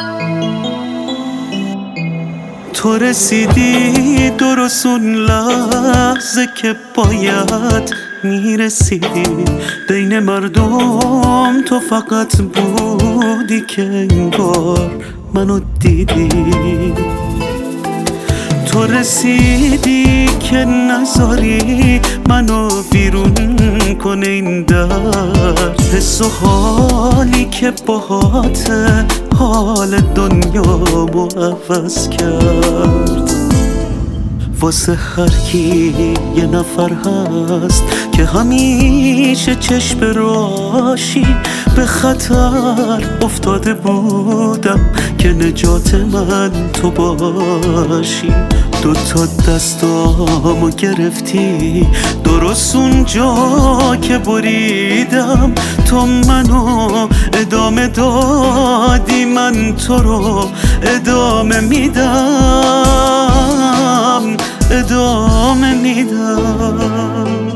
تو رسیدی درست اون لحظه که باید میرسیدی بین مردم. تو فقط بودی که انگار منو دیدی. تو رسیدی که نذاری منو بیرون کنه این در. حس و حالی که باهاته حال دنیامو عوض کرد. واسه هر کی یه نفر هست که همیشه چشم راشی به خطر افتاده بودم که نجات من تو باشی. دوتا دستامو گرفتی درست اونجا که بریدم. تو منو ادامه دادی، من تو رو ادامه میدم، ادامه میدم.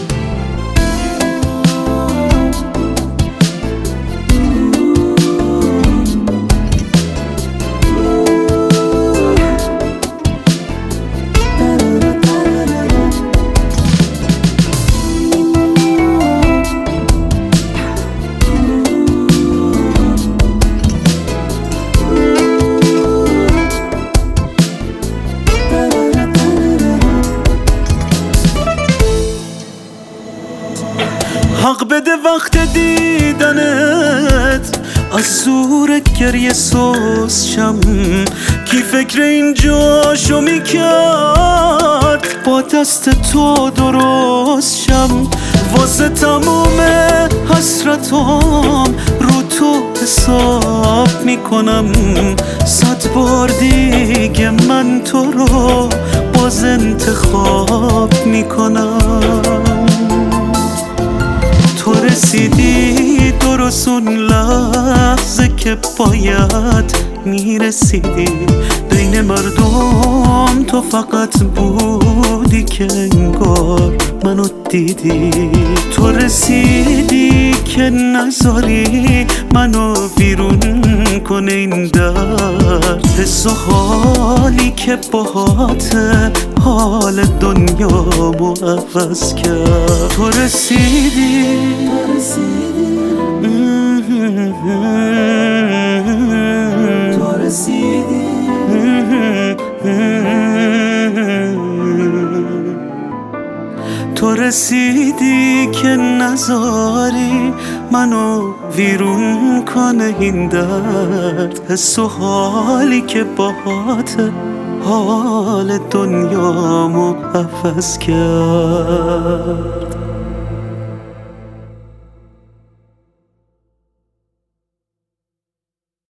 حق بده وقت دیدنت از زور گریه سوز شم. کی فکر اینجاشو میکرد با دست تو درست شم. واسه تموم حسرتام رو تو حساب میکنم. 100 بار دیگه من تو رو باز انتخاب میکنم. تو رسیدی درست اون لحظه که باید میرسیدی بین مردم. تو فقط بودی که انگار منو دیدی. تو رسیدی که نذاری منو بیرون کنه این در. حس و حالی که باهاته حال دنیامو عوض کرد. تو رسیدی تو رسیدی تو رسیدی که نذاری منو ویرون کنه این درد. حس و حالی که باهاته حال دنیامو عوض کرد.